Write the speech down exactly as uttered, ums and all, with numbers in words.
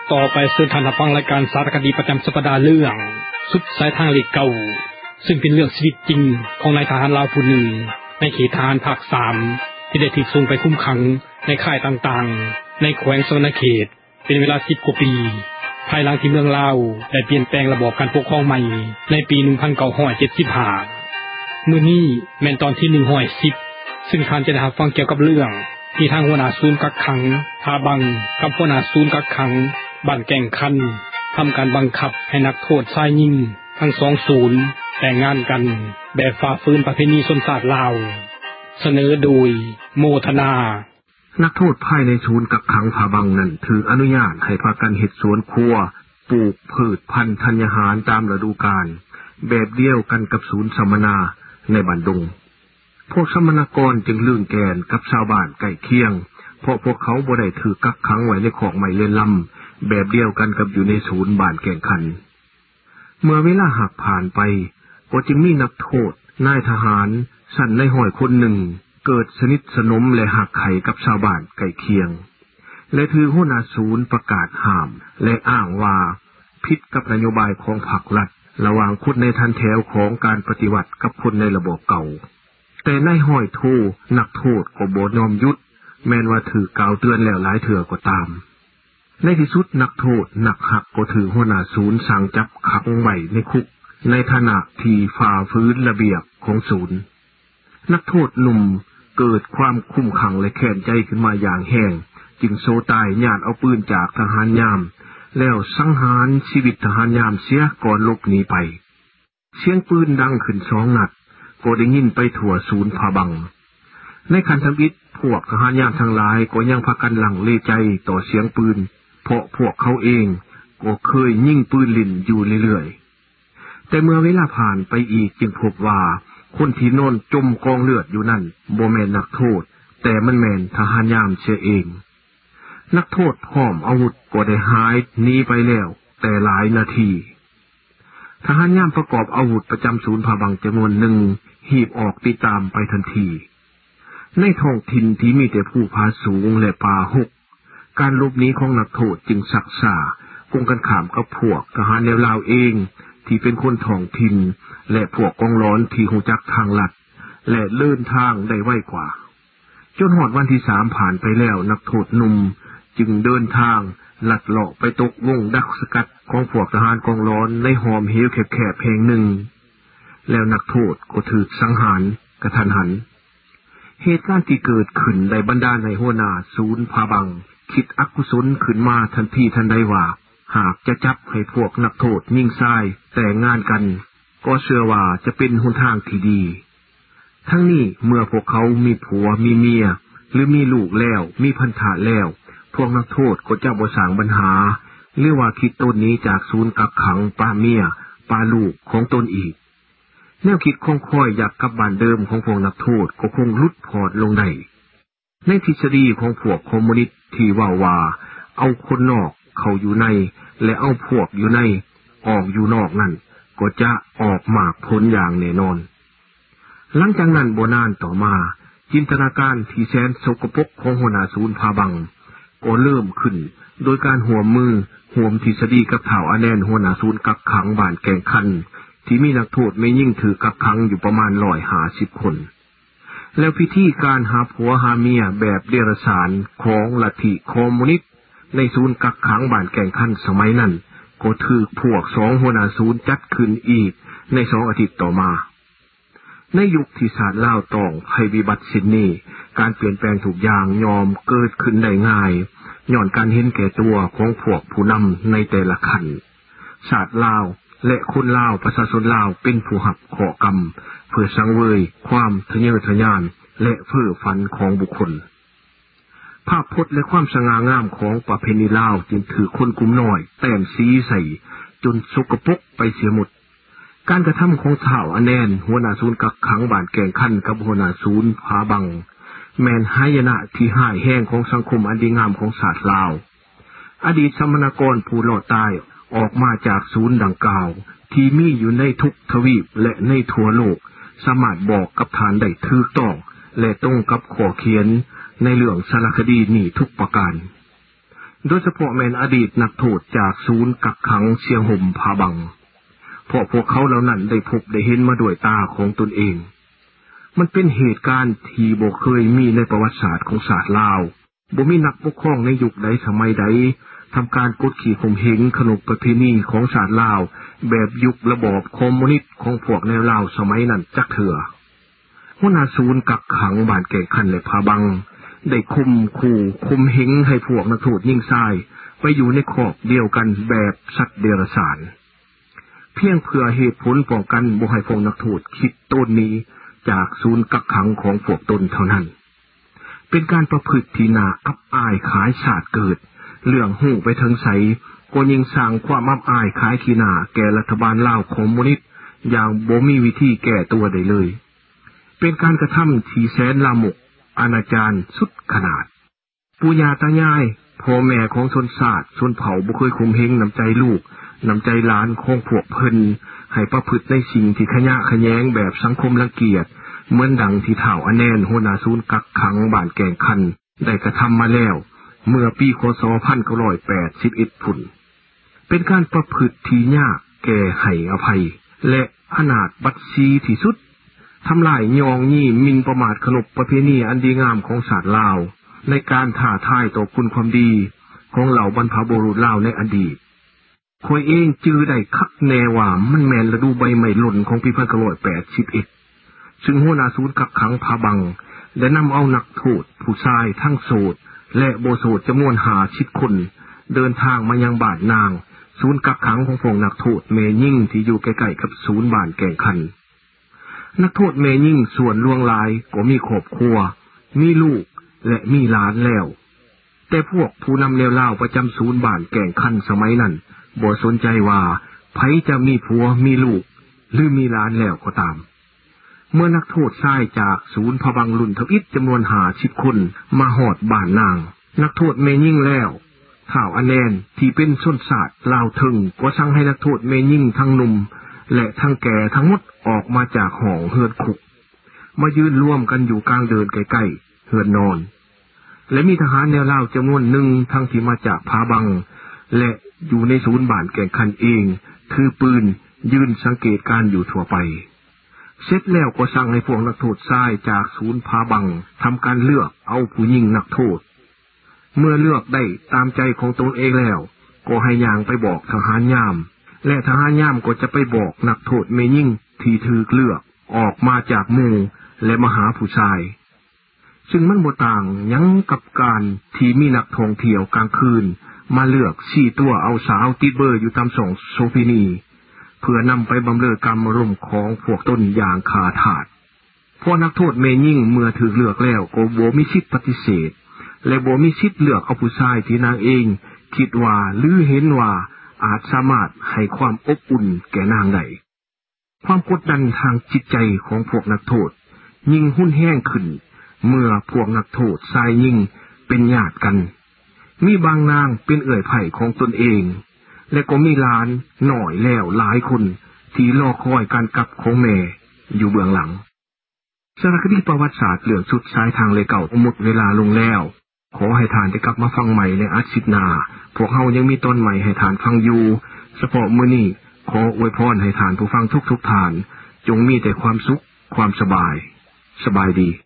ต่อไปเชิญท่านรับฟังรายการสารคดีประจำสัปดาห์เรื่องสุดสายทางเหล็กเก่าซึ่งเป็นเรื่องชีวิตจริงของนายทหารลาวผู้หนึ่งในเขตทหารภาคสามที่ได้ถูกส่งไปคุมขังในค่ายต่างๆในแขวงสวรรณเขตเป็นเวลาสิบกว่าปีภายหลังที่เมืองลาวได้เปลี่ยนแปลงระบบการปกครองใหม่ในปีหนึ่งพันเก้าร้อยเจ็ดสิบห้ามื้อนี้แม่นตอนที่หนึ่งร้อยสิบซึ่งท่านจะได้รับฟังเกี่ยวกับเรื่องที่ทางหัวหน้าศูนย์กักขังพาบังกับหัวหน้าศูนย์กักขังบ้านแก่งคันทำการบังคับให้นักโทษชายหญิงทั้งสองศูนย์แต่งงานกันแบบฝ่าฝืนประเพณีชนชาติลาวเสนอโดยโมทนานักโทษภายในศูนย์กักขังพาบังนั้นถืออนุญาตให้พากันเฮ็ดสวนครัวปลูกพืชพันธุ์ธัญญาหารตามฤดูกาลแบบเดียวกันกับศูนย์สัมมนาในบ้านดงพวกสัมมนากรจึงลื่นแกนกับชาวบ้านใกล้เคียงเพราะพวกเขาบ่ได้ถือกักขังไว้ในคอกไม้เล่นลำแบบเดียวกันกับอยู่ในศูนย์บ้านแก่งคันเมื่อเวลาหักผ่านไปก็จึงมีนักโทษนายทหารสั่นในห้อยคนหนึ่งเกิดสนิทสนมและหักไข่กับชาวบ้านใกล้เคียงและถือหัวหน้าศูนย์ประกาศห้ามและอ้างว่าผิดกับนโยบายของพรรครัฐระหว่างคนในทันแถวของการปฏิวัติกับคนในระบบเก่าแต่นายห้อยโทนักโทษก็บ่ยอมหยุดแม้นว่าถือกล่าวเตือนแล้วหลายเทื่อก็ตามในที่สุดนักโทษนักหักก็ถือหัวหน้าศูนย์สั่งจับขังไว้ในคุกในฐานะที่ฝ่าฝืนระเบียบของศูนย์นักโทษหนุ่มเกิดความคุ้มขังและแค้นใจขึ้นมาอย่างแห้งจึงโซตายญาติเอาปืนจากทหารยามแล้วสังหารชีวิตทหารยามเสียก่อนหลบหนีไปเสียงปืนดังขึ้นสองนัดก็ได้ยินไปทั่วศูนย์พาบังในคันธมิตรพวกทหารยามทั้งหลายก็ยังพากันหลั่งเลใจต่อเสียงปืนเพราะพวกเขาเองก็เคยยิงปืนลิ่นอยู่เรื่อยๆแต่เมื่อเวลาผ่านไปอีกจึงพบว่าคนที่นอนจมกองเลือดอยู่นั่นบ่แม่นนักโทษแต่มันแม่นทหารยามเสียเองนักโทษพร้อมอาวุธก็ได้หายหนีไปแล้วแต่หลายนาทีทหารยามประกอบอาวุธประจำศูนย์พาบังจำนวนหนึ่งหีบออกติดตามไปทันทีในท้องถิ่นที่มีแต่ภูผาสูงและป่าหกการหลบหนีของนักโทษจึงศักษากงกันข้ามกับพวกทหารแนวลาวเองที่เป็นคนท้องถิ่นและพวกกองร้อนที่รู้จักทางลัดและเลื่อนทางได้ไวกว่าจนหอดวันที่สามผ่านไปแล้วนักโทษหนุ่มจึงเดินทางลัดเลาะไปตกวงดักสกัดของพวกทหารกองร้อนในหอมเหวแคบๆแห่งหนึ่งแล้วนักโทษก็ถูกสังหารกระทันหันเหตุการณ์ที่เกิดขึ้นได้บันดาลให้หัวหน้าศูนย์พาบังคิดอกุศลขึ้นมาทันทีทันใดว่าหากจะจับให้พวกนักโทษยิ่งทรายแต่งงานกันก็เชื่อว่าจะเป็นหนทางที่ดีทั้งนี้เมื่อพวกเขามีผัวมีเมียหรือมีลูกแล้วมีพันธะแล้วพวกนักโทษก็จะบ่สร้างปัญหาหรือว่าคิดต้นนี้จากศูนย์กักขังป้าเมียป้าลูกของตนอีกแนวคิดคงค่อยอยากกลับบ้านเดิมของพวกนักโทษก็คงลุดพอดลงได้ในทฤษฎีของพวกคอมมิวนิสต์ที่ว่าว่าเอาคนนอกเข้าอยู่ในและเอาพวกอยู่ในออกอยู่นอกนั่นก็จะออกมากผลอย่างแน่นอนหลังจากนั้นบ่นานต่อมาจินตนาการที่แสนสกปรกของหัวหน้าศูนย์พาบังก็เริ่มขึ้นโดยการหัวมือห่วมทฤษฎีกับเถ่าอาแนนหัวหน้าศูนย์กักขังบ้านแก่งคันที่มีนักโทษไม่ยิ่งถือกักขังอยู่ประมาณร้อยห้าสิบคนแล้วพิธีการหาผัวหาเมียแบบเดรัจฉานของลัทธิคอมมิวนิสต์ในศูนย์กักขังบ้านแก่งคันสมัยนั้นก็ถูกพวกสองหัวหน้าศูนย์จัดขึ้นอีกในสองอาทิตย์ต่อมาในยุคที่ศาสตร์ลาวต้องภัยวิบัติสิ้นนี้การเปลี่ยนแปลงทุกอย่างยอมเกิดขึ้นได้ง่ายย้อนการเห็นแก่ตัวของพวกผู้นำในแต่ละขั้นศาสตร์ลาวและคนลาวประชาชนลาวเป็นผู้หับขอกรรมเพื่อสังเวยความทะเยอทะยานและเพ้อฝันของบุคคลภาพพจน์และความสง่างามของประเพณีลาวจึงถือคนกลุ่มน้อยแต้มสีใส่จนสกปรกไปเสียหมดการกระทำของเถ่าอาแนนหัวหน้าศูนย์กักขังบ้านแก่งคันกับหัวหน้าศูนย์พาบังแมนหายนะที่หายแห้งของสังคมอันดีงามของศาสตร์ลาวอดีตสมณกรผู้รอดตายออกมาจากศูนย์ดังกล่าวที่มีอยู่ในทุกทวีปและในทั่วโลกสามารถบอกกับฐานได้ถูกต้องและตรงกับข้อเขียนในเรื่องสารคดีนี้ทุกประการโดยเฉพาะแม่นอดีตนักโทษจากศูนย์กักขังเชียงห่มผาบังเพราะพวกเขาเหล่านั้นได้พบได้เห็นมาด้วยตาของตนเองมันเป็นเหตุการณ์ที่บ่เคยมีในประวัติศาสตร์ของชาติลาวบ่มีนักปกครองในยุคใดสมัยใดทำการกดขี่ข่มเหงขนบประเพณีของชาติลาวแบบยุคระบอบคอมมิวนิสต์ของพวกแนวลาวสมัยนั้นจักเถื่อหัวหน้าศูนย์กักขังบ้านแก่งคันและผาบังได้คุมขู่คุมเหงให้พวกนักโทษยิ่งทรายไปอยู่ในคอกเดียวกันแบบสัตว์เดรัจฉานเพียงเพื่อเหตุผลป้องกันบ่ให้พวกนักโทษคิดต้นนี้จากศูนย์กักขังของพวกตนเท่านั้นเป็นการประพฤติที่น่าอับอายขายชาติเกิดเรื่องหู้ไปถึงใสก็ยิ่งสร้างความอับอายขายขี้หน้าแก่รัฐบาลลาวคอมมิวนิสต์อย่างบ่มีวิธีแก้ตัวได้เลยเป็นการกระทำที่แสนลามกอนาจารสุดขนาดปู่ย่าตายายพ่อแม่ของชนชาติชนเผ่าบ่เคยข่มเหงน้ำใจลูกน้ำใจหลานของพวกเพิ่นให้ประพฤติในสิ่งที่ขยะแขยงแบบสังคมรังเกียจเหมือนดังที่ท้าวอแนนหัวหน้าศูนย์กักขังบ้านแก่งคันได้กระทำมาแล้วเมื่อปีคศหนึ่งพันเก้าร้อยแปดสิบเอ็ดพุ่นเป็นการประพฤติที่ยากแก่ให้อภัยและอนาถบัดซีที่สุดทำลายยองยี่หมิ่นประมาทขนบประเพณีอันดีงามของชาติลาวในการท้าทายต่อคุณความดีของเหล่าบรรพบุรุษลาวในอดีตคอยเองจื้อได้คักแน่ว่ามันแม่นฤดูใบไม้หล่นของปีหนึ่งพันเก้าร้อยแปดสิบเอ็ดซึ่งหัวหน้าศูนย์กักขังผาบังได้นำเอานักโทษผู้ชายทั้งโสดและบ่โสดจำนวนห้าสิบคนเดินทางมายังบ้านนางศูนย์กักขังของพวกนักโทษเมยิ่งที่อยู่ใกล้ๆกับศูนย์บ้านแก่งคันนักโทษเมยิ่งส่วนล่วงหลายก็มีครอบครัวมีลูกและมีหลานแล้วแต่พวกผู้นำแนวลาวประจำศูนย์บ้านแก่งคันสมัยนั้นบ่สนใจว่าไผจะมีผัวมีลูกหรือมีหลานแล้วก็ตามเมื่อนักโทษชายจากศูนย์ผาบังรุ่นทวิตจำนวนห้าสิบคนมาหอดบ้านนางนักโทษเมยิ่งแล้วท้าวอแนนที่เป็นชนชาติลาวถึงก็สั่งให้นักโทษเมยิ่งทั้งหนุ่มและทั้งแก่ทั้งหมดออกมาจากห้องเฮือนคุกมายืนร่วมกันอยู่กลางเดินใกล้ๆเฮือนนอนและมีทหารแนวลาวจำนวนหนึ่งทั้งที่มาจากผาบังและอยู่ในศูนย์บ้านแก่งคันเองถือปืนยืนสังเกตการอยู่ทั่วไปเสร็จแล้วก็สั่งให้พวกนักโทษชายจากศูนย์ผาบังทำการเลือกเอาผู้หญิงนักโทษเมื่อเลือกได้ตามใจของตนเองแล้วก็ให้ย่างไปบอกทหารยามและทหารยามก็จะไปบอกนักโทษเมยิ่งที่ถูกเลือกออกมาจากหมู่และมาหาผู้ชายซึ่งมันบ่ต่างหยังกับการที่มีนักท่องเที่ยวกลางคืนมาเลือกสี่ตัวเอาสาวติดเบอร์อยู่ตามส่งโซฟีนีเพื่อนำไปบำเรอกรรมรมของพวกต้นอย่างขาถาดพวกนักโทษเมยิ่งเมื่อถูกเลือกแล้วก็บ่มีสิทธิปฏิเสธและบ่มีสิทธิ์เลือกเอาผู้ชายที่นางเองคิดว่าหรือเห็นว่าอาจสามารถให้ความอบอุ่นแก่นางได้ความกดดันทางจิตใจของพวกนักโทษยิ่งหุ้นแห้งขึ้นเมื่อพวกนักโทษชายยิ่งเป็นญาติกันมีบางนางเป็นเอื่อยไผ่ของตนเองและก็มีหลานหน่อยแล้วหลายคนที่รอคอยการกลับของแม่อยู่เบื้องหลังสารคดีประวัติศาสตร์เรื่องชุดสายทางเลยเก่าหมดเวลาลงแล้วขอให้ทานได้กลับมาฟังใหม่ในอาทิตย์หน้าพวกเฮายังมีต้นใหม่ให้ทานฟังอยู่เฉพาะมื้อนี้ขออวยพรให้ทานผู้ฟังทุกๆทานจงมีแต่ความสุขความสบายสบายดี